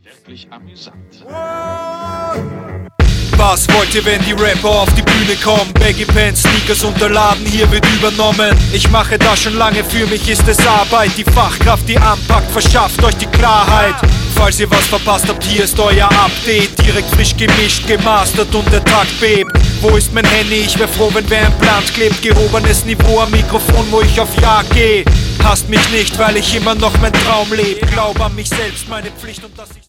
wirklich amüsant. Was wollt ihr, wenn die Rapper auf die Bühne kommen? Baggy Pants, Sneakers und der Laden hier wird übernommen. Ich mache das schon lange, für mich ist es Arbeit. Die Fachkraft, die anpackt, verschafft euch die Klarheit. Falls ihr was verpasst habt, hier ist euer Update. Direkt frisch gemischt, gemastert und der Takt bebt. Wo ist mein Handy? Ich wär froh, wenn wer im Plant klebt. Gehobenes Niveau am Mikrofon, wo ich auf Jagd geh. Hasst mich nicht, weil ich immer noch mein Traum lebe. Glaub an mich selbst, meine Pflicht und dass ich